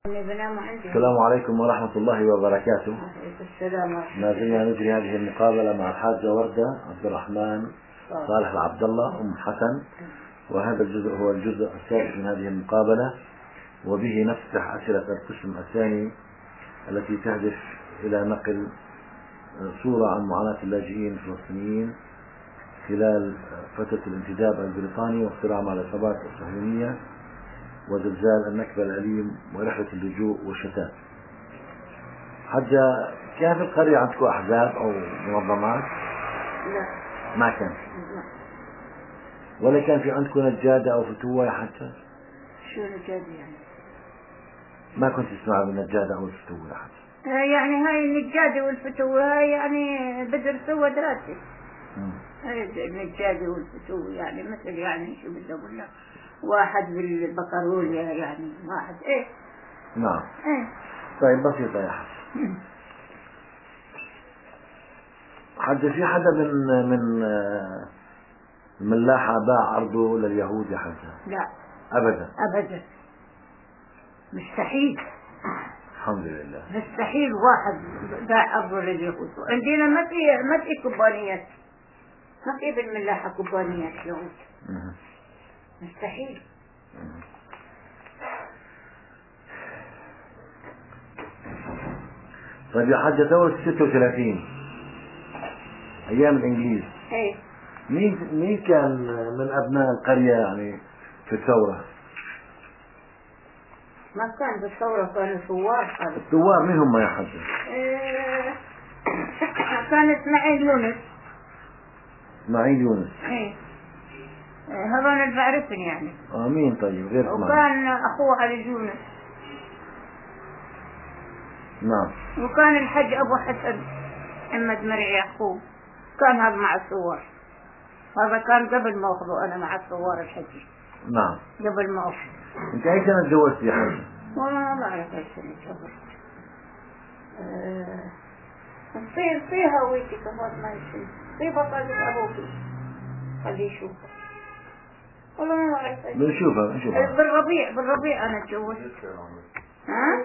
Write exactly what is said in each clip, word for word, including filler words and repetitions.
السلام عليكم ورحمة الله وبركاته. ما زلنا نجري هذه المقابلة مع الحاجة وردة عبد الرحمن صالح العبد الله أم حسن، وهذا الجزء هو الجزء الثالث من هذه المقابلة، وبه نفتح أسئلة القسم الثاني التي تهدف إلى نقل صورة عن معاناة اللاجئين الفلسطينيين خلال فترة الانتداب البريطاني واصطراع مع العصابات الصهيونية وزلزال النكبة الأليم ورحلة اللجوء والشتات. حجة، كان في القرية عندكم أحزاب أو منظمات؟ لا، ما كان. لا. ولا كان في عندكم نجادة أو فتوة يا حجة؟ شو نجادة يعني؟ ما كنت تسمع بالنجادة أو الفتوة يا حجة؟ يعني هاي النجادة والفتوة هاي يعني بدرسوها دراسة. هاي النجادة والفتوة يعني مثل يعني شو بدي أقول لك، واحد بالبقروليا يعني واحد إيه. نعم. إيه. طيب بسيطة يا حجة. حجة، في حدا من من الملاحة باع أرضه لليهود يا حجة؟ لا أبدا أبدا، مستحيل. الحمد لله. مستحيل واحد باع أرضه لليهود. عندنا ما في ما في كومبانيات، ما في بالملاحة كومبانيات يهود. مستحيل. طيب يا حجة، ثورة ستة وثلاثين أيام الإنجليز، ايه، مين مين كان من أبناء القرية يعني في الثورة؟ ما كان بالثورة، كانوا ثوار. قالوا الثوار مين هم يا حجة؟ إيه. كان اسماعيل يونس. اسماعيل يونس. ايه، هذول اللي بعرفهم يعني. اه مين طيب غير اسماعيل؟ وكان أخوه علي يونس. نعم. وكان الحج أبو حسن محمد مرعي يعقوب، كان هذا مع الثوار. هذا كان قبل ما أخذه أنا مع الثوار الحج. نعم. قبل ما أخذه. أنت أي سنة تزوجت يا حجة؟ والله ما أعرف أي سنة تزوجت. أه... في في هويتي كمان ما يصير، في بطاقة أبوكي خليه يشوف. والله ما أعرف. بنشوفها بنشوفها. بالربيع بالربيع أنا تزوجت. ها؟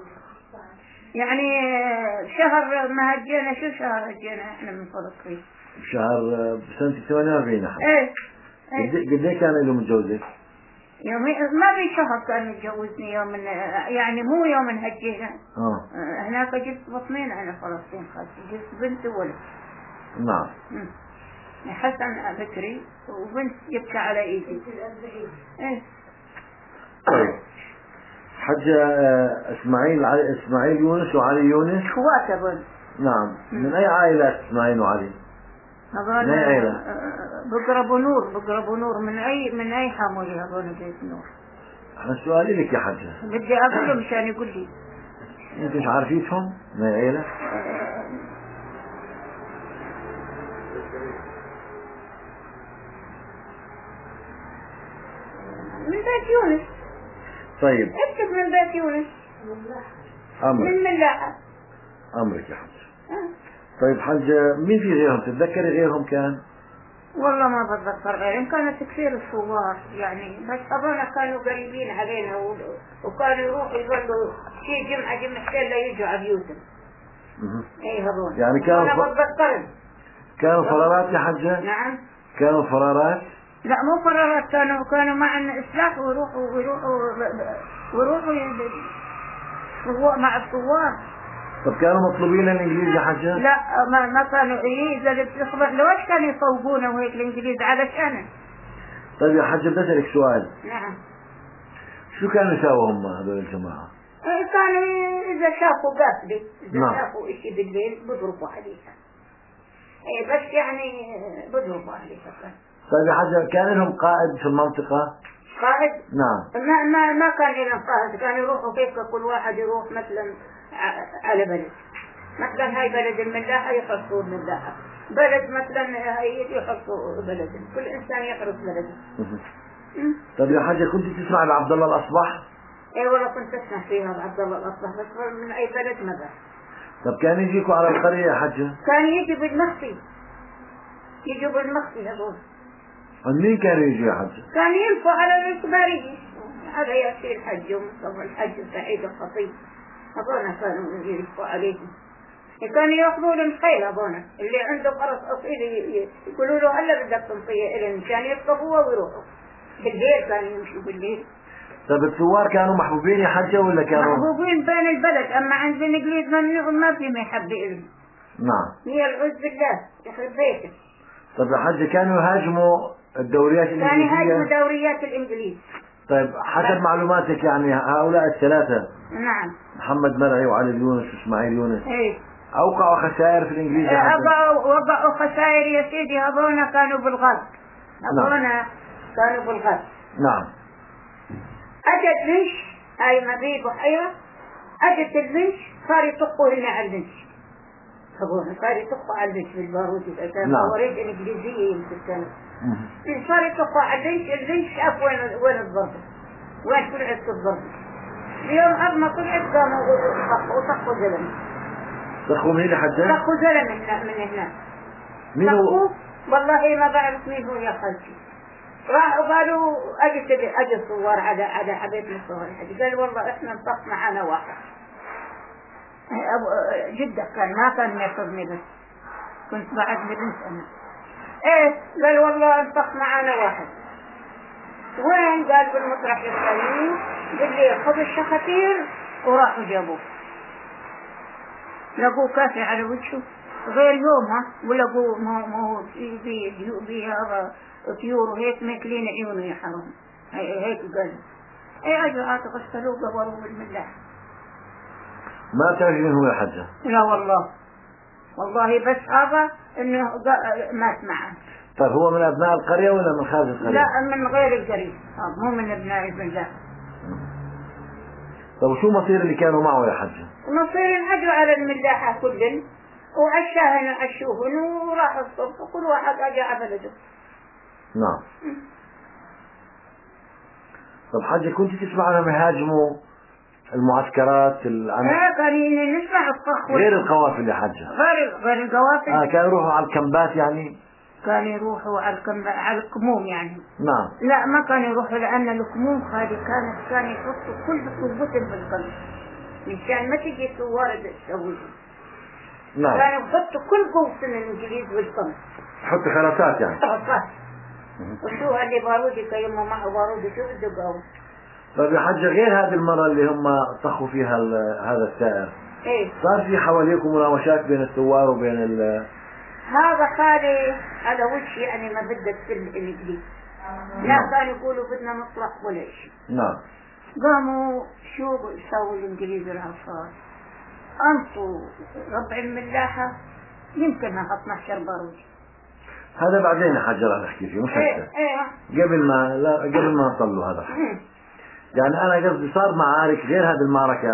يعني شهر ما هجينا. شو شهر هجينا احنا من فلسطين؟ شهر بسنة ثمانية وأربعين يا حجة. ايه. قد ايه كان له متجوزك؟ يومي ما في شهر كان متجوزني يوم يعني مو يوم هجينا. اه هناك جبت بطنين انا فلسطين خالتي، جبت بنت وولد. نعم. حسن بكري وبنت جبتها على ايدي. ايه. طيب حجة، اسماعيل علي اسماعيل يونس وعلي يونس اخوات اظن. نعم. من اي عائلات اسماعيل وعلي؟ هذول من اي عائلة؟ بقربوا نور بقربوا نور من اي من اي حامولي هذول بيت نور. انا سؤالي لك يا حجة. بدي اقول له مشان يقول لي. انت مش عارفيتهم من اي عائلة؟ من بيت يونس. طيب اكتب من بيت يونس. امرك. من ملاحة. امرك يا حجة. أه. طيب حجة، مين في غيرهم؟ تتذكري غيرهم كان؟ والله ما بتذكر غيرهم، كانت كثير الثوار يعني، بس هذول كانوا قريبين علينا وكانوا يروحوا يظلوا شي جمعة جمعتين لا يجوا على بيوتهم. اي هذول يعني كانوا انا ف... بتذكرهم. كانوا فرارات يا حجة؟ نعم. كانوا فرارات؟ لا مو فرارات، كانوا كانوا معنا إصلاح ويروحوا ويروحوا ويروحوا يروحوا مع الثوار. طب كانوا مطلوبين الانجليز يا حجة؟ لا ما ما كانوا. ايه اذا بتخبر لوش كانوا يصوبونا وهيك الانجليز علشان. طيب يا حجة، بدي اسألك سؤال. نعم. شو كانوا يساووا هم هذول الجماعة؟ ايه كانوا اذا شافوا قافلة، اذا نعم. شافوا اشي بالليل بضربوا عليها. ايه بس يعني بضربوا عليها. طيب يا حجة، كان لهم قائد في المنطقة؟ قائد؟ نعم. ما ما ما كان لهم قائد، كانوا يروحوا كيف كل واحد يروح مثلا على بلد. مثلا هاي بلد الملاحة يحرسوا الملاحة، بلد مثلا هاي يحرسوا بلد، كل إنسان يحرس بلده. طيب يا حجة، كنت تسمع لعبد الله الأصبح؟ اي والله كنت اسمع فيها عبد الله الأصبح، بس من أي بلد ما بعرف. طب كان يجيكوا على القرية يا حجة؟ كان يجي بالمخفي، يجوا بالمخفي هذول. مين كانوا يجوا يا حجة؟ كان ينفوا على الإخبارية هذا يأتي الحج ومصطفى الحج سعيد الخطيب أبونا كانوا يلفوا عليهم كانوا يأخذوا لهم خيل أبونا اللي عنده فرس أصيل يقولوا له هلا بدك تنطيه إلهم كان يركبوا ويروحوا بالليل كانوا يمشوا بالليل. طيب الثوار كانوا محبوبين يا حجة ولا كانوا محبوبين بين البلد أما عند الإنجليز ممنوع ما في ما يحب إلهم. نعم هي العز بالله يخرب بيته. طيب يا حجة كانوا يهاجموا الدوريات الإنجليزية؟ كانوا يهاجموا دوريات الإنجليز. طيب حسب معلوماتك يعني هؤلاء الثلاثة نعم محمد مرعي وعلي يونس وإسماعيل يونس ايه أوقعوا خسائر في الإنجليز؟ وقعوا وقعوا خسائر يا سيدي. أبونا كانوا بالغرب. أبونا نعم. كانوا بالغرب. نعم. أجت ليش هاي مبيب وحيرة أجت الليش صار يطقوا هنا على الليش. أبونا صار يطقوا على الليش بالبارود كان وريد إنجليزية يمكن كانوا صار يطقوا على الليش. الليش شاف وين وين الضربة وين طلعت الضربة. اليوم قبل ما طلعت قاموا وطقوا زلمة. طقوا مين حجة؟ طقوا زلمة من هنا. مين هو؟ والله ما بعرف مين هو يا خالتي. راحوا قالوا اجت اجى الثوار على على حبيبنا الصغير حجي قال والله احنا انطق معنا واحد. جدة كان ما كان ياخذني بس كنت بعدني بنت انا. ايه قال والله انطق معنا واحد. وين؟ قال بالمطرح الفلاني بالليل خذ الشخاتير وراحوا جابوه. لقوه كافي على وجهه غير يومها ولقوه ما ما في في في هذا طيور وهيك ماكلين عيونه يا حرام. هيك قال اي اجوا عاتق غسلوه قبروه بالملاح. ما تعرف من هو يا حجة؟ لا والله والله بس هذا انه مات معه. طيب هو من ابناء القرية ولا من خارج القرية؟ لا من غير القرية مو من ابناء الملاح. طيب وشو مصير اللي كانوا معه يا حجة؟ مصير انهجوا على الملاحة كلهم وعشاهن وعشوهن وراحوا الصبح وكل واحد اجى على بلده. نعم. طب حاجة كنت تسمع لهم يهاجموا المعسكرات العمل؟ لا كان نسمع الصخ غير القوافل يا حجة. غير غير القوافل. اه كانوا يروحوا على الكمبات يعني؟ كانوا يروحوا على الكم على الكموم يعني. نعم. لا ما كانوا يروحوا لأن الكموم هذه كانت كانوا يحطوا كل قوتهم بالقلب مشان ما تجي ثوار تسوي. نعم. كانوا يحطوا كل قوتهم الإنجليز بالقلب. يحطوا خلاصات يعني. خلاصات. وشو اللي بارودي كيما معه بارودي شو بده قوي. طيب يا حجة غير هذه المرة اللي هم طخوا فيها هذا السائر. ايه. صار في حواليكم مناوشات بين الثوار وبين ال هذا خالي هذا وش يعني ما بدك في الإنجليز. لا كانوا يقولوا بدنا نطلع ولا شيء. نعم. قاموا شو يسووا الإنجليز العصار أنطوا ربع الملاحة يمكن ما اثنا عشر بارود. هذا بعدين يا حجة راح نحكي فيه مش هسه. ايه ايه. قبل ما لا قبل ما نصلوا هذا الحكي. يعني أنا قصدي صار معارك غير هذه المعركة.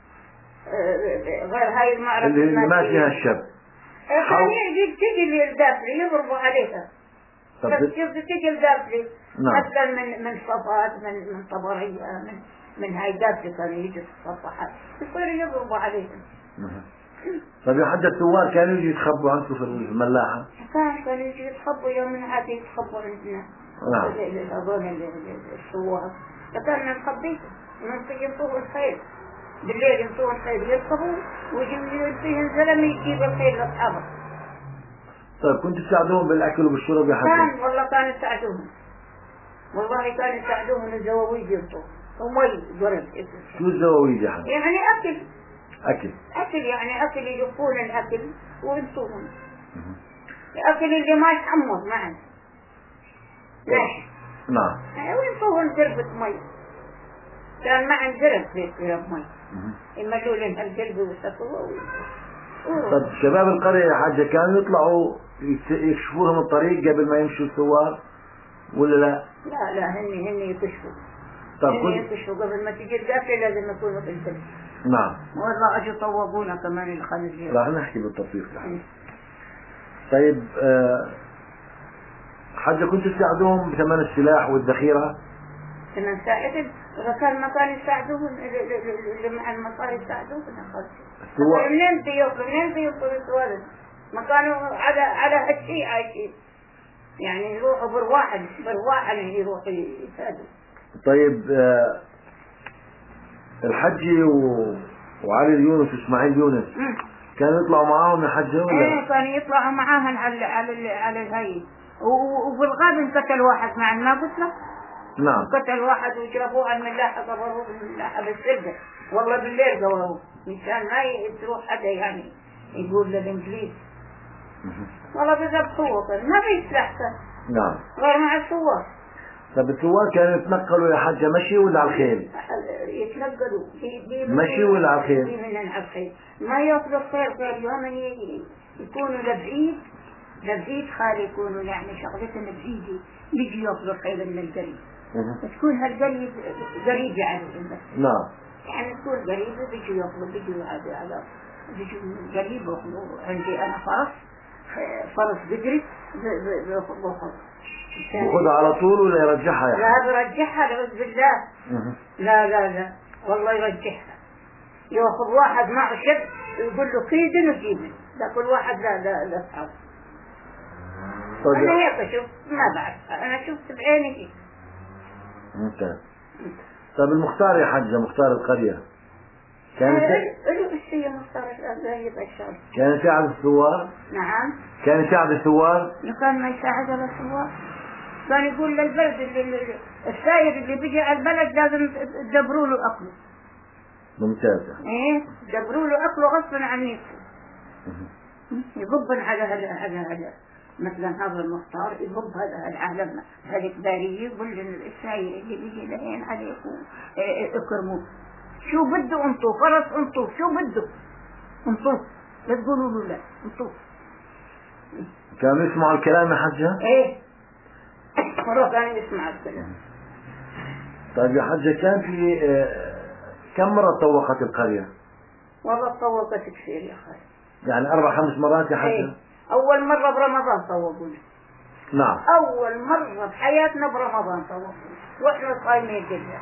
غير هاي المعركة اللي ما فيها الشب. كان يجي تجي الدافري يضربوا عليها. بس تجي الدافري. نعم. مثلا من من صفات من من طبرية من من هاي دافري كانوا يجوا الصفحات يصيروا يضربوا عليهم. طيب يا حد الثوار كانوا يجوا يتخبوا عنكم في الملاحة؟ كان كانوا يجوا يتخبوا يوم من هذه يتخبوا عندنا. نعم. هذول الثوار فكنا نخبيهم وننطيهم الخيل بالليل ينطون الخيل يركبوا ويجيب فيهم زلمة يجيب الخيل لأصحابه. طيب كنت تساعدوهم بالأكل وبالشرب يا حد؟ كان والله كانوا يساعدوهم والله كانوا يساعدوهم الزواويج ينطون ومي قرن. شو الزواويج يا حد؟ يعني أكل. أكل. أكل يعني أكل يجفون الأكل وينطوهم. الأكل اللي ما يتحمض معنا. ليش؟ نعم. وينطوهم زربة مي. كان معن زرب في زرب مي. يملوا لهم الجلب ويسقوه. طب شباب القرية يا حاجة كانوا يطلعوا يكشفوا لهم الطريق قبل ما يمشوا الثوار ولا لا؟ لا لا هن هن يكشفوا. طب هن يكشفوا قبل ما تجي القافلة لازم يكونوا في الجلب. نعم. والله أجوا طوبونا كمان الخنزير. راح نحكي بالتطبيق يعني. طيب أه حاجة كنت تساعدوهم بثمن السلاح والذخيرة؟ كنا نساعدهم إذا كان ما كانوا يساعدوهم اللي مع المصاري يساعدوهم ناخذ. منين بيوصلوا منين بيوصلوا السوالف؟ ما كانوا على على هالشيء عايشين. يعني يروحوا برواحد برواحد يروحوا يساعدوا. طيب أه الحجي و... وعلي يونس واسماعيل يونس كانوا يطلعوا معاهم يحجوا ولا؟ ايه كانوا يطلعوا معاهم على على على الهي، وبالغاب انقتل واحد مع ما قلت لك. نعم. قتل واحد وجابوه على الملاحة، ضربوه بالملاحة بالسرقة، والله بالليل قووه مشان ما تروح حدا يعني يقول للإنجليز. والله بذبحوه ما في سلاح نعم غير مع الثوار. طب الثوار كانوا يتنقلوا يا حجة مشي ولا على الخيل؟ يتنقلوا مشي ولا على الخيل؟ من على الخيل، ما ياخذوا الخيل غير يوم يكونوا لبعيد لبعيد خالي، يكونوا يعني شغلتهم بعيدة، بيجي ياخذوا الخيل من القريب، تكون هالقريب قريب يعني بس. نعم. يعني تكون قريبة بيجوا ياخذوا بيجوا على على بيجوا قريب ياخذوا. عندي أنا فرس فرس بقري بأخذ بأخذها على طول ولا يرجعها يعني؟ لا برجعها لعوذ بالله. لا لا لا والله يرجعها، ياخذ واحد معه شب يقول له كيدن وجيبن، لا كل واحد لا لا لا أصحاب. طيب. أنا هيك أشوف ما بعرف، أنا شفت بعيني. ممتاز. طيب المختار يا حجة، مختار القرية كان له الشيء مختار الأبايب الشام، كان يساعد الثوار؟ نعم كان يساعد الثوار؟ كان ما يساعد الثوار، كان يقول للبلد اللي السائر اللي بيجي على البلد لازم تدبروا له أكله. ممتازة. ايه دبروا له أكله غصبا عن نفسه، يضبن على هذا هذا هذا مثلا هذا المختار يضب هذا العالم هذا الكبارية، يقول للسائر اللي بيجي لهين عليكم اكرموه، شو بده انطوه فرس انطوه، شو بده انطوه، لا تقولوا له لا انطوه. كانوا يسمعوا الكلام يا حجة؟ ايه مرة كانوا يسمعوا الكلام. طيب يا حجة كان في كم مرة طوقت القرية؟ والله طوقت كثير يا خالد، يعني أربع خمس مرات يا حجة؟ ايه أول مرة برمضان طوقونا. نعم. أول مرة بحياتنا برمضان طوقونا وإحنا صايمين كلها،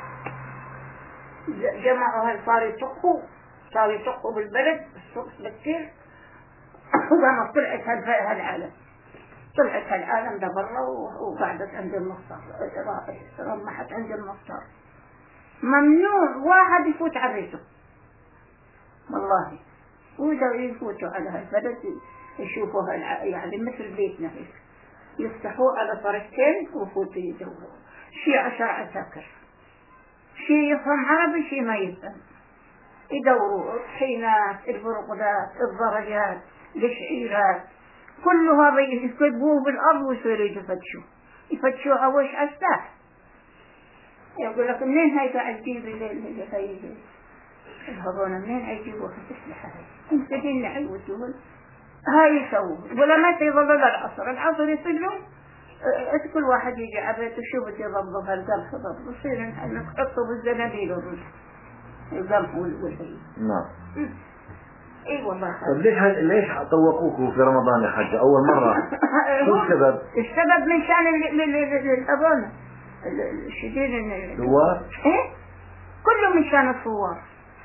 جمعوا هاي صاروا يطقوا صاروا يطقوا بالبلد الصبح بكير، وقامت طلعت هالعالم طلعت هالعالم ده برا وقعدت عند المختار، رمحت عند المختار، ممنوع واحد يفوت عليته والله، وإذا يفوتوا على هالبلد يشوفوها يعني مثل بيتنا هيك، يفتحوه على طريقتين وفوتوا يدوروا، شي عشر عساكر، شي يفهم عربي شي ما يفهم، يدوروا الطحينات البرغلات الضرجات الشعيرات كل هذا يكتبوه بالأرض ويصيروا يفتشوا يفتشوها وش أستاح. يقول لك منين هاي قاعد تجيب اللي هاي الهضونة منين هيجيبوها الأسلحة هاي؟ انت دين عيوتون هاي يسووا ولا ما يظل العصر العصر يصيروا كل واحد يجي عبيته شو بدي يضبط هالقمح ضبط يصير نحطه بالزنابيل والرز القمح والهي. نعم. اي والله. طب ليش ليش طوقوكوا في رمضان يا حجة أول مرة؟ شو السبب؟ السبب من شان الأبانة الشديد الثوار؟ ايه كله من شان الثوار،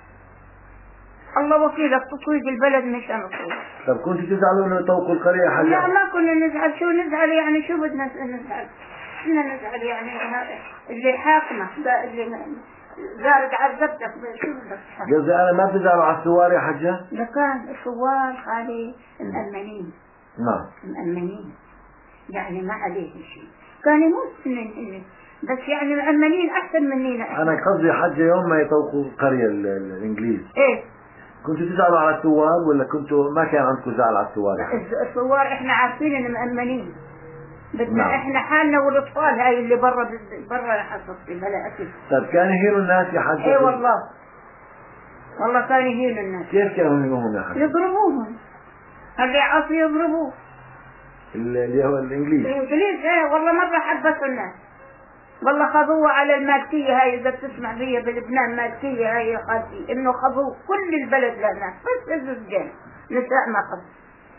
الله وكيلك تطويق البلد من شان الثوار. طب كنتوا تزعلوا انه يطوقوا القرية يا حجة؟ لا ما كنا نزعل، شو نزعل يعني شو بدنا نزعل؟ كنا نزعل يعني اللي حاكمة اللي زارد عذبتك شو بدك تحكي؟ قصدي أنا ما بتزعلوا على الثوار يا حجة؟ لكان الثوار خالي مأمنين. نعم. مأمنين يعني ما عليه شيء، كان يموت من بس يعني مأمنين أحسن مننا. أنا قصدي حجة يوم ما يطوقوا القرية الإنجليز. إيه. كنتوا تزعلوا على الثوار ولا كنتوا ما كان عندكم زعل على الثوار؟ الثوار إحنا عارفين إن مأمنين. بدنا نعم. إحنا حالنا والأطفال هاي اللي برا برا حصل في بلا أكل. طيب كان يهينوا الناس يا حجة؟ إيه والله. والله كان يهينوا الناس. كيف كانوا يهينوهم يا حجة؟ يضربوهم. اللي عصي يضربوه. اللي هو الإنجليز. الإنجليز إيه والله مرة حبسوا الناس. والله خذوه على المالكية هاي إذا بتسمع فيها بلبنان مالكية هاي يا خالتي إنه خذوه كل البلد لنا بس الزوجين نساء ما خذ.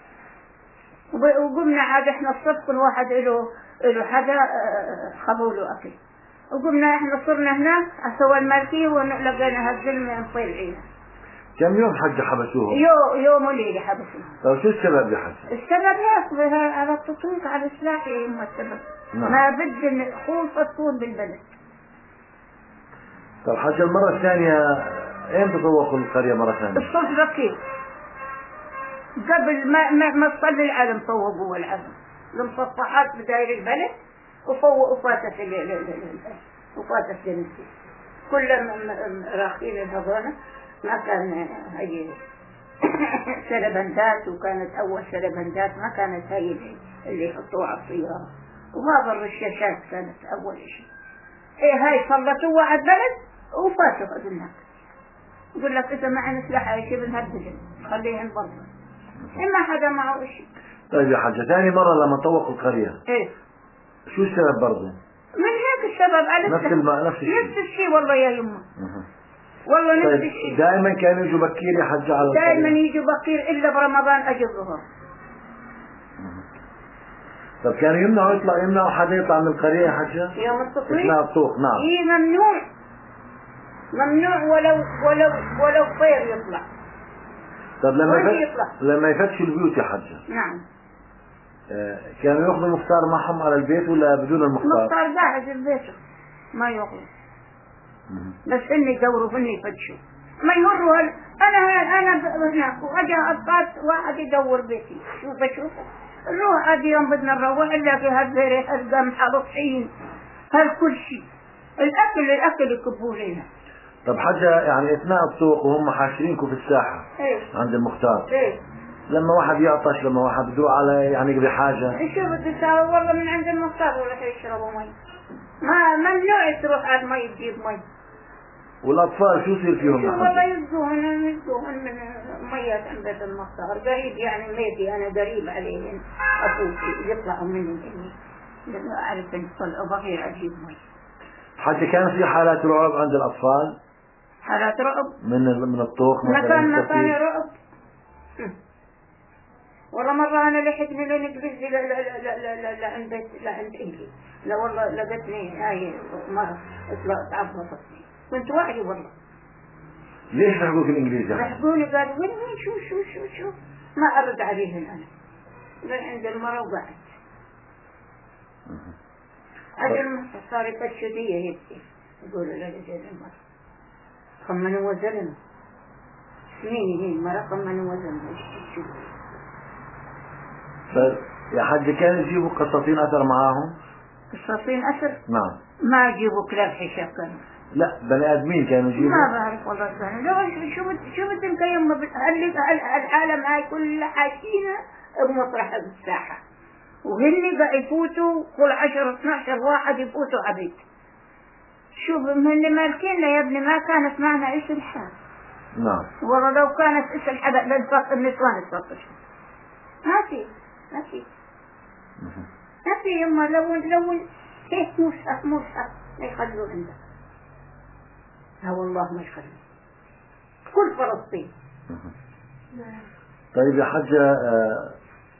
وقمنا عاد إحنا الصبح كل واحد له له حدا خذوا له أكل، وقمنا إحنا صرنا هناك سوى المالكية ولقينا هالظلمة مطلعين. كم يوم حجة حبسوهم؟ يو يوم وليلة حبسوهم. طيب شو السبب يا حجة؟ السبب هيك على التطويق على السلاح هم السبب. نعم. ما بدنا خوفة تكون بالبلد. طيب حجة المرة الثانية ايمتى طوقوا القرية مرة ثانية؟ الصبح بكير قبل ما ما, ما تصلي العلم طوقوا العلم المسطحات بداير البلد وفوق وفاتت وفاتت جنتي كل راخين الهضانة ما كان هي سلبندات وكانت أول سلبندات ما كانت هي اللي يحطوها على السيارة وما ضر الشاشات كانت أول شيء. إيه هاي صلتوها على البلد وفاتوا هذناك يقول لك إذا ما عندك سلاح أي شيء بنهدجن خليهن برا إما حدا معه شيء. طيب يا حاجة ثاني مرة لما طوقوا القرية إيه شو السبب برضه؟ من هيك السبب على نفس الم... نفس الشيء نفس الشيء والله يا يمه والله نفس طيب الشيء دائما كانوا يجوا بكير يا حجة على القرية دائما يجوا بكير إلا برمضان أجي الظهر. طب كانوا يمنعوا يطلع يمنعوا حدا يطلع من القرية يا حجة؟ يوم التطويق إطلاع الطوق نعم إيه ممنوع ممنوع ولو ولو ولو طير يطلع. طب لما يفت... يطلع لما يفتشوا البيوت يا حجة نعم آه كانوا ياخذوا المختار معهم على البيت ولا بدون المختار؟ المختار قاعد في البيت ما ياخذ بس هن يدوروا هن يفتشوا ما يمروا هل... انا انا هناك واجا اوقات واحد يدور بيتي شوف اشوفه نروح عاد يوم بدنا نروح الا في هالزرع هالقمح هالطحين هالكل شيء الاكل الاكل يكبوا لنا. طب حجة يعني اثناء الطوق وهم حاشرينكم في الساحة ايه عند المختار ايه لما واحد يعطش لما واحد بده على يعني بحاجة شو بده يساوي والله من عند المختار ولا يشربوا مي ما ممنوع تروح على المي تجيب مي. والأطفال شو يصير فيهم يا شو والله حجة؟ يزقوهن يزقوهن من ميات عند المختار قريب يعني ميتي أنا قريب عليهن أفوتي يطلعوا مني إني لأنه أعرف أن طلعوا بغير أجيب مي. حتى كان في حالات رعب عند الأطفال؟ حالات رعب من من الطوق مكان مكان رعب. والله مرة أنا لحقني لنقلز لا لا لا لا لا لا عند لا عند إنجي لا والله لقتني هاي مرة طلعت عبطتني كنت واعي والله. ليش لحقوك الإنجليزي؟ لحقوني قالوا وين وين شو شو شو شو ما أرد عليهم أنا من عند المرة وقعدت. أجل صار يفتشوا هيك يقولوا لا لجل المرة خمنوا وزلنا سنين هي المرة خمنوا وزلنا شو يا حاج كانوا يجيبوا قساطين أثر معاهم؟ قساطين أثر؟ نعم ما يجيبوا كلاب حشاب كانوا لا بني آدمين كانوا يجيبوا ما بعرف والله كانوا لو شو بد شو بدهم كيما العالم هاي كلها حاشينا بمطرح الساحة وهني بقى يفوتوا كل عشر اثناشر واحد يفوتوا عبيد. شوف هن مالكين يا ابني ما كانت معنا ايش الحال. نعم والله لو كانت ايش الحال لنفق النسوان تفقش ما في ما في ما في يما لو لو هيك مصحف مصحف ما يخلوا عندك لا والله ما يخلوا كل فلسطين. طيب يا حجة آه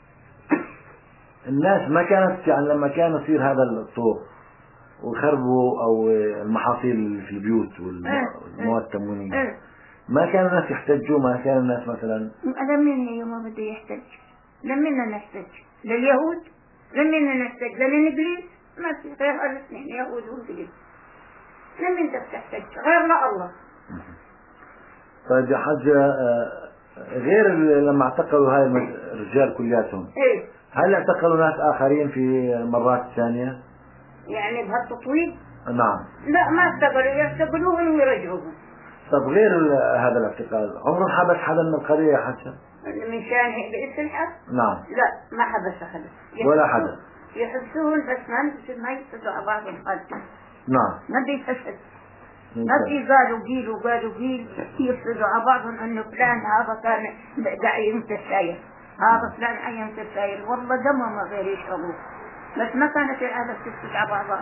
الناس ما كانت يعني لما كان يصير هذا الطوق وخربوا او المحاصيل في البيوت والمواد التموينية ما كان الناس يحتجوا ما كان الناس مثلا لمن هي ما بده يحتج لمن نحتج لليهود لمن نحتج للإنجليز ما في غير الاثنين يهود وإنجليز لمن انت بتحتج غير لا الله. طيب يا حجة غير لما اعتقلوا هاي الرجال كلياتهم ايه هل اعتقلوا ناس آخرين في مرات ثانية؟ يعني بهالتطويل؟ نعم لا ما اعتقلوا يعتقلوهم ويرجعوهم. طب غير هذا الاعتقال عمره حبس حدا من القرية يا حجة؟ من شان باسم الحبس؟ نعم لا ما حبس حدا ولا حدا يحبسوهم بس ما ما يحبسوا على بعضهم خالصين. نعم ما بيتحسد ما في قالوا قيل وقالوا قيل يفرضوا على بعضهم انه فلان هذا كان داعي متساير هذا فلان عين متساير والله دمه ما غير يشربوه بس ما كانت العادة تفرض على بعضها.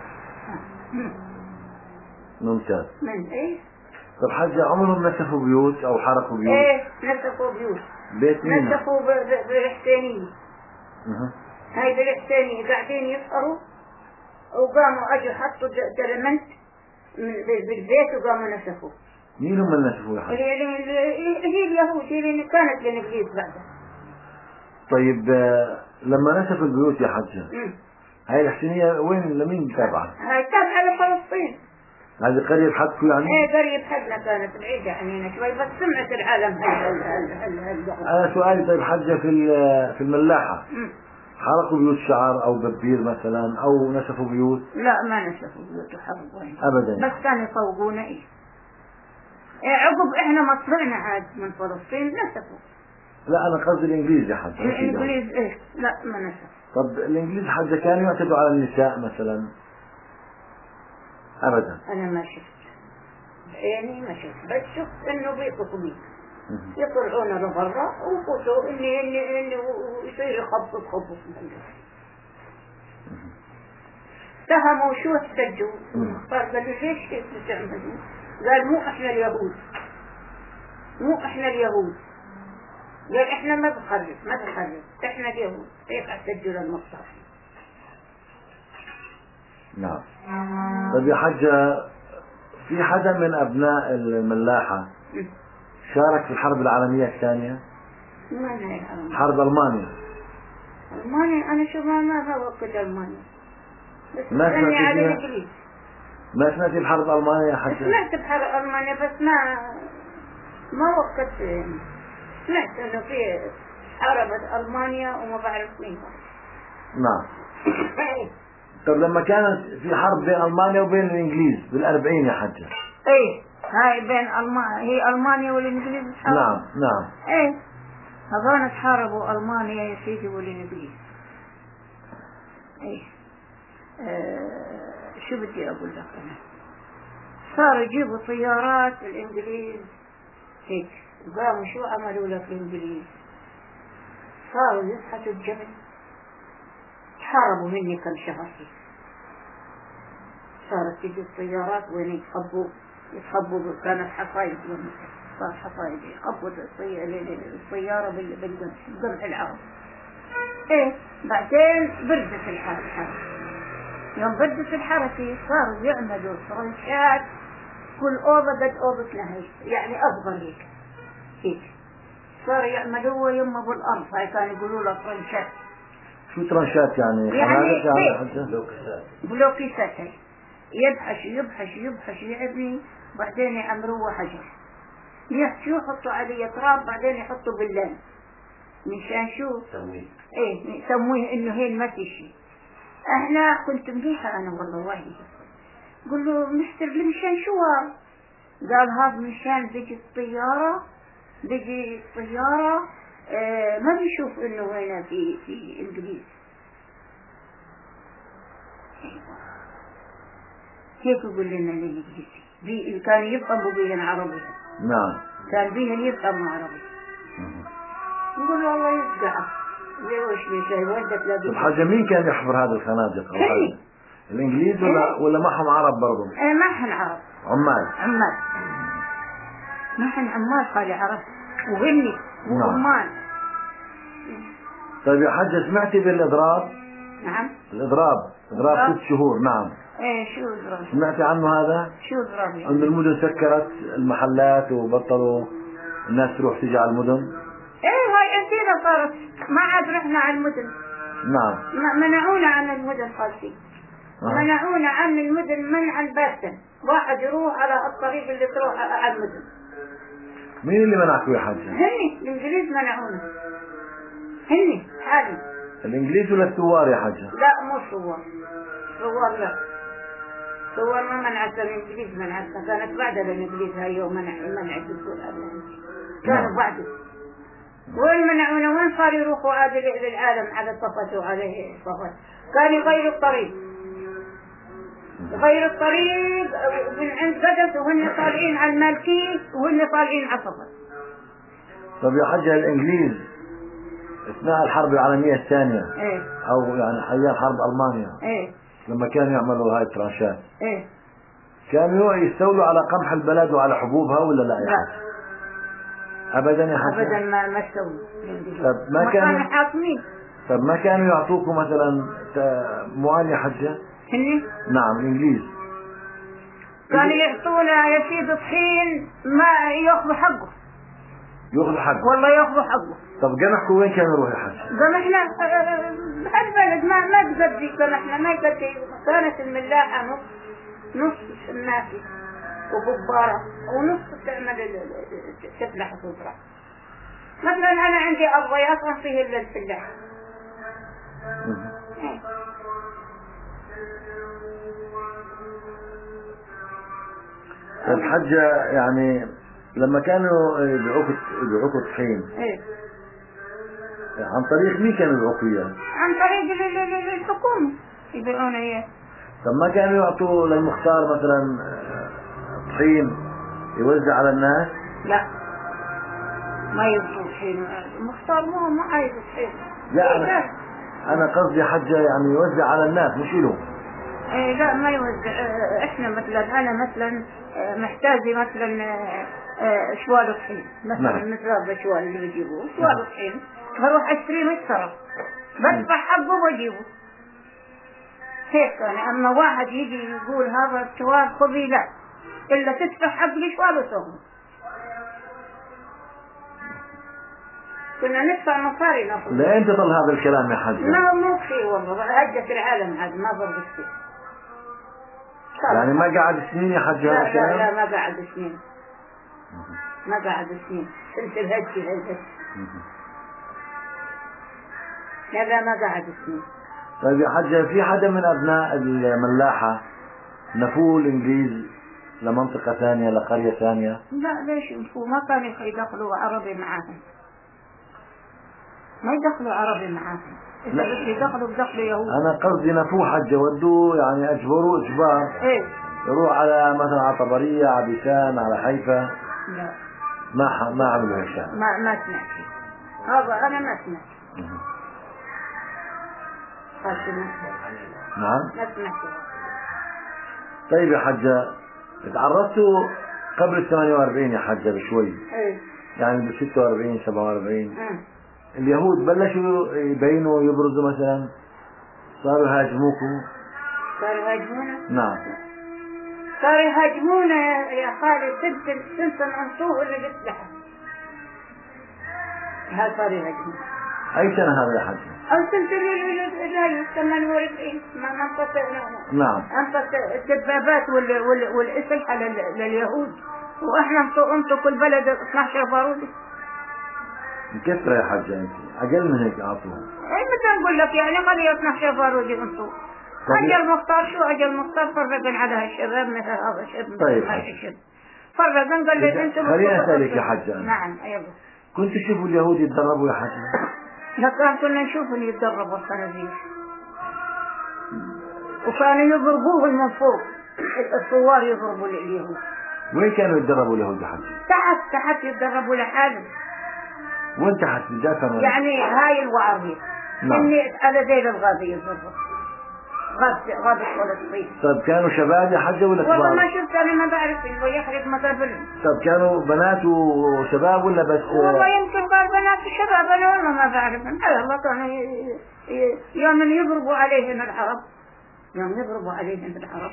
ممتاز. من ايه؟ طب حجة عمرهم نسفوا بيوت او حرقوا بيوت؟ ايه نسفوا بيوت. بيت مين؟ نسفوا بالحسينية. هاي بالحسينية قاعدين يسهروا وقاموا اجوا حطوا درمنت بالبيت وقاموا نسفوا. مين هم اللي نسفوا يا حجة؟ هي اليهود هي اللي كانت للإنجليز بعدها. طيب لما نسفوا البيوت يا حجة هاي الحسينية وين لمين تابعة؟ هاي تابعة لفلسطين. هذه قرية بحدكم يعني؟ ايه قرية بحدنا كانت بعيدة عنينا شوي بس سمعت العالم هاللغة. أنا سؤالي طيب حجة في في الملاحة حرقوا بيوت شعر أو ببير مثلا أو نسفوا بيوت؟ لا ما نسفوا بيوت وحرقوا أبدا، بس كانوا يصوغونا إيه. إيه عقب إحنا ما طلعنا عاد من فلسطين نسفوا. لا أنا قصدي الإنجليز يا حجة. الإنجليز إيه لا ما نسفوا. طب الإنجليز حجة كانوا يعتدوا على النساء مثلا؟ أبدا. أنا ما شفت يعني ما شفت بس شفت إنه بيطلقوا مين يطلعونا لبرا وقصوا إني إني إني ويصير يخبط خبط اتهموا شو احتجوا المختار قال ليش كيف تعملوا؟ قال مو احنا اليهود مو احنا اليهود قال احنا ما بخرج ما بخرج احنا اليهود كيف احتجوا للمختار. نعم. طيب يا حجة في حدا من أبناء الملاحة شارك في الحرب العالمية الثانية؟ ما هي العالمية. حرب ألمانيا. ألمانيا أنا شو ما ما وقت ألمانيا. بس ما سمعتي على فيها؟ الإنجليز. ما سمعتي بحرب ألمانيا يا حجة؟ سمعت بحرب ألمانيا بس ما ما وقت سمعت إنه في حاربت ألمانيا وما بعرف مين. نعم. طب لما كانت في حرب بين ألمانيا وبين الإنجليز بالأربعين يا حجة؟ إيه هاي بين ألمانيا هي ألمانيا والإنجليز حاربوا. نعم نعم. إيه هذول حاربوا ألمانيا يا سيدي والإنجليز. إيه آه شو بدي أقول لك أنا صاروا يجيبوا طيارات الإنجليز هيك قاموا شو عملوا لك الإنجليز صاروا يسحتوا الجبل حاربوا مني كم شهر هيك صارت تجي الطيارات وين يتخبوا يتخبوا كانت حصايد صار حصايد يخبوا الطيارة بالقمح العرب. ايه بعدين بردت الحرب يوم بردت الحرب صاروا يعملوا ترنشات كل أوضة قد أوضة لها يعني أصغر هيك هيك صاروا يعملوها يما بالأرض هاي كانوا يقولوا له ترنشات. شو ترنشات يعني؟ يعني بلوكيسات. بلوكيسات هاي يبحش يبحش يبحش يعبني بعدين يعمروه حجر يحشوا يحطوا عليه تراب بعدين يحطوا باللان مشان شو تمويه ايه يسموه انه هي ما في شيء. احنا كنت مليحة انا والله واحد قل له مستر مشان شو قال هذا مشان بيجي الطيارة بيجي الطيارة اه ما بيشوف انه هنا في في انجليز هيك يقول لنا الانجليزي كان يفهموا بيهن عربي. نعم كان بيهن يفهموا عربي. يقول والله يفقع ليش ليش ودك لا طب حاجة مين كان يحفر هذا الخنادق؟ إيه؟ الانجليز ولا ولا معهم عرب برضو؟ ايه معهم عرب عمال عمال معهم عمال خالي عرب وغني وعمال. طيب يا حاجة سمعتي بالاضراب؟ نعم الاضراب اضراب ست شهور. نعم ايه شو اضراب؟ سمعتي عنه هذا؟ شو اضراب يعني؟ ان المدن سكرت المحلات وبطلوا الناس تروح تيجي على المدن. ايه هاي اكيد صارت ما عاد رحنا على المدن. نعم منعونا عن المدن خالتي. آه. منعونا عن المدن منعا باتا واحد يروح على الطريق اللي تروح على المدن. مين اللي منعكوا يا حاجة؟ هني الانجليز منعونا هني حالي. الانجليز ولا الثوار يا حاجة؟ لا مو الثوار الثوار لا الثوار ما منعتنا الانجليز منعتنا كانت بعد الانجليز هاي يوم منع منع الدخول كانوا بعده. وين منعونا وين صار يروحوا عاد للعالم على صفته وعليه صفته كان يغيروا الطريق يغيروا الطريق من عند بدس وهن طالعين على المالكي وهن طالعين على صفت. طب يا حجة الانجليز اثناء الحرب العالمية الثانية ايه او يعني ايام حرب المانيا ايه لما كانوا يعملوا هاي الترانشات ايه كانوا يستولوا على قمح البلد وعلى حبوبها ولا لا؟ لا ابدا يا حجة ابدا ما ما استووا. طب ما كانوا حاكمين. طب ما كانوا يعطوكم مثلا موال يا حجة؟ هني نعم الانجليز كانوا يعطونا يا سيدي طحين ما ياخذوا حقه. ياخذوا حقه والله ياخذوا حقه. طب قمحكم وين كانوا يروحوا يا حجة؟ قمحنا بهالبلد ما ما تقدي قمحنا ما تقدي كانت الملاحة نص نص النافي وببارة ونص تعمل تفلح وتطرح. مثلا أنا عندي الضياف ما فيه إلا الفلاح. طيب حجة، يعني لما كانوا يدعوك يدعوك الطحين إيه؟ عن طريق مين كانوا يدعوك إياه؟ عن طريق الحكومة يبيعون إياه. طب ما كانوا يعطوا للمختار مثلا طحين يوزع على الناس؟ لا ما يبغوا طحين، المختار مو ما عايز طحين. لا أنا, أنا قصدي حجة يعني يوزع على الناس مش له. إيه لا ما يوزع. إحنا مثلا أنا مثلا محتاجة مثلا شوال طحين مثلا، مثل هذا الشوال اللي بيجيبوه شوال طحين، بروح أشتري مشترى بدفع حقه وأجيبه هيك. يعني أما واحد يجي يقول هذا الشوال خذي، لا إلا تدفع حق لشوال وسوه. كنا ندفع مصاري ناخذ. لا أنت ضل هذا الكلام يا حجة؟ لا مو في والله، هجة العالم هذا ما ضل فيه. يعني ما قعد سنين يا حجة هذا الكلام؟ لا لا ما قعد سنين، ما قعد سنين. سنة الهجة هجة هذا ما قعد سنين. طيب يا حجة، في حدا من أبناء الملاحة نفوا الإنجليز لمنطقة ثانية لقرية ثانية؟ لا ليش ينفوا؟ ما كانوا يدخلوا عربي معاهم، ما يدخلوا عربي معاهم، إذا يدخلوا بدخلوا يهود. أنا قصدي نفوا حجة، ودوا يعني أجبروا إجبار. إيه؟ يروح على مثلا على طبرية، على بيسان، على حيفا. لا ما ح... ما عملوا هيك. ما ما سمعت هذا، أنا ما سمعت. نعم ما سمعت. طيب يا حجة، تعرضتوا قبل الثمانية وأربعين يا حجة بشوي؟ إيه؟ يعني ب ستة وأربعين سبعة وأربعين اليهود بلشوا يبينوا يبرزوا مثلا، صاروا يهاجموكم؟ صاروا يهاجمونا؟ نعم صاروا يهاجمونا يا خالد. سنة سنة أنصوه اللي بيسلحوا هذا صاروا يهاجمونا. أي سنة هذا يا حجة؟ أو سنة اللي ثمانية وأربعين ما منطقة. نعم منطقة الدبابات وال وال والأسلحة لليهود، وإحنا انتو انتو كل بلد اثناشر بارودي. مكثرة يا حجة، أنت أقل من هيك أعطوها. إيه بدي أقول لك يعني خلي اثناشر بارودي انتو. أجل مختار شو أجل مختار فرقا على هالشباب مثل هذا الشاب. طيب حجة فرقا قال لي انتو. خليني أسألك يا حجة. نعم أيوة. كنت تشوفوا اليهود يتدربوا يا حجة؟ لكن كنا نشوفهم يتدربوا الخنازير، وكانوا يضربوهم من فوق، الثوار يضربوا اليهود. وين كانوا يتدربوا اليهود يا حجة؟ تحت تحت يتدربوا لحالهم. وين تحت؟ بالجاسم؟ يعني هاي الوعظية. نعم. إني على ذيل الغابة يضربوا غابة غابة فلسطين. طيب كانوا شباب يا حجة ولا كبار؟ والله ما شفت، أنا ما بعرف إنه يحرق مقابلهم. طيب كانوا بنات وشباب ولا بس؟ والله يمكن قال بنات وشباب، أنا والله ما بعرفهم. هاي الله كانوا يوم يضربوا عليهم العرب، يوم يضربوا عليهم العرب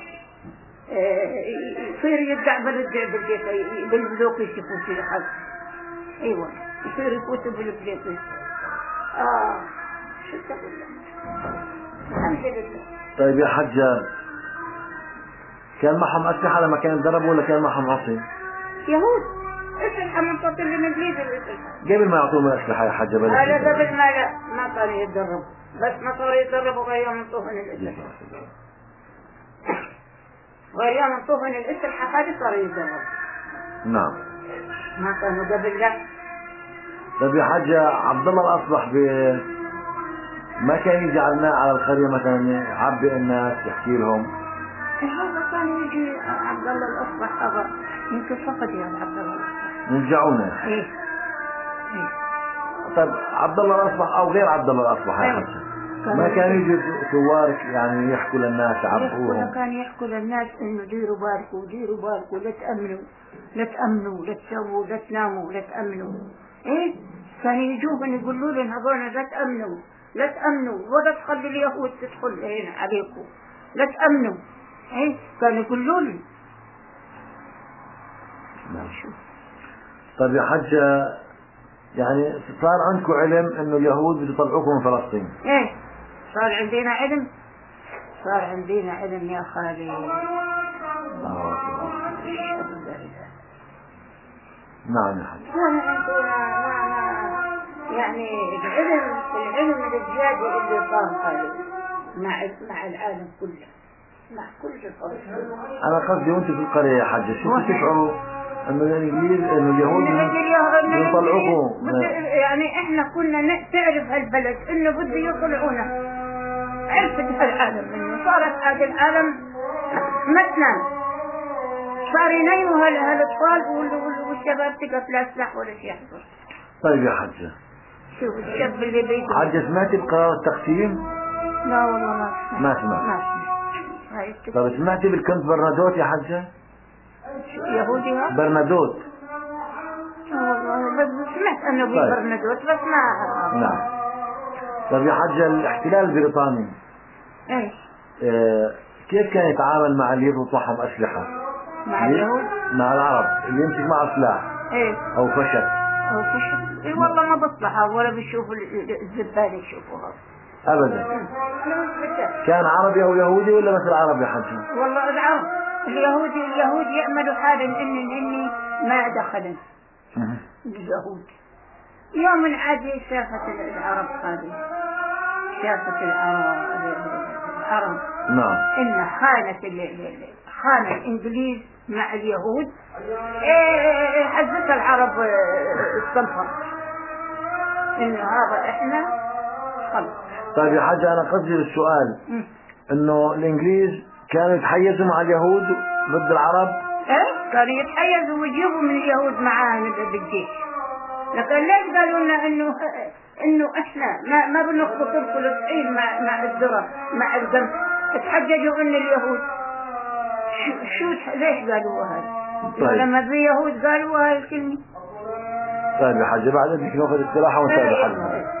يصير يدع بالدع بالبيت بالبلوك يشوفوا في حد. أيوة يصير يفوتوا بالبيت. آه شو تقول الحمد لله. طيب يا حجة، كان معهم أسلحة لما كانوا يتدربوا ولا كان معهم عصي؟ يهود أسلحة من قبل الإنجليز الأسلحة. قبل ما يعطوهم الأسلحة يا حجة بلد؟ هذا قبل ما لا ما كانوا يتدربوا، بس ما صاروا يتدربوا غير يوم يعطوهم الأسلحة. غير يوم يعطوهم الأسلحة هذه صاروا يتدربوا. نعم. ما كانوا قبل لا. طيب يا حجة، عبد الله الأصبح ب ما كان يجي على على القرية مثلا يعبي الناس يحكي لهم؟ هذا كان يجي عبد الله الأصبح، هذا يمكن فقط يا عبد الله الأصبح. يرجعونا. إيه. إيه. طيب عبد الله الأصبح أو غير عبد الله الأصبح يا حجة، ما كان يجي ثوارك يعني يحكوا للناس يعبوهم؟ كان يحكوا للناس إنه ديروا بالكم ديروا بالكم، لا تأمنوا لا تأمنوا لا تسووا لا تناموا لا تأمنوا. إيه كان يجوهم يقولوا لهم هذول لا تأمنوا لا تأمنوا ولا تخلي اليهود تدخل هنا عليكم، لا تأمنوا. إيه كانوا يقولوا لي. طيب يا حجة، يعني صار عندكم علم إنه اليهود بده يطلعوكم من فلسطين؟ إيه صار عندنا علم، صار عندنا علم يا خالي. نعم يا حاج. وانا عندنا ما ما يعني العلم العلم الزيادة اللي صار هذا مع مع العالم كله مع كل الأرض. أنا قصدي وأنت في القرية يا حاجة شو تشعروا إنه الإنجليز إنه اليهود يطلعوكم؟ يعني إحنا كنا تعرف هالبلد إنه بده يطلعونا، عرفت هالعالم إنه صارت هذا العالم مثلا صار ينيموا هالأطفال والشباب تقف لا سلاح ولا شيء يحصل. طيب يا حجة شوف الشاب اللي بيجي حجة سمعتي بقرار التقسيم؟ لا والله ما سمعت. ما سمعت. ما سمعت. طيب سمعتي بالكنز برنادوت يا حجة؟ يهودي ها؟ برنادوت. والله بس سمعت انه في برنادوت بس ما. نعم. طيب يا حجة الاحتلال البريطاني ايش؟ اه كيف كان يتعامل مع اليهود وطعهم اسلحة؟ مع اليهود؟ مع العرب اللي يمسك معه سلاح. ايه؟ او فشل. او فشل. اي والله ما بصلحها ولا بيشوفوا الزبالة يشوفوها. ابدا. كان عربي او يهودي ولا مثل العرب يا حجة؟ والله العرب. اليهودي اليهود يعملوا حالا اني اني ما دخلن. اليهود يوم عادي شافت العرب هذه شافت العرب العرب نعم ان خانت خان الانجليز مع اليهود ايه حزت العرب الصنفر انه هذا احنا خلص. طيب يا حاجة انا قصدي بالسؤال انه الانجليز كانوا يتحيزوا مع اليهود ضد العرب. ايه كانوا يتحيزوا ويجيبوا من اليهود معاهم بالجيش، لكن ليش قالوا لنا انه انه احنا ما ما بنخبط الفلسطين مع مع الذره مع القمح؟ تحججوا ان اليهود شو شو ليش قالوا هذا؟ طيب. لما اليهود قالوا هاي الكلمه. طيب يا حاجة بعد ذلك ناخذ استراحه ونتابع حالنا.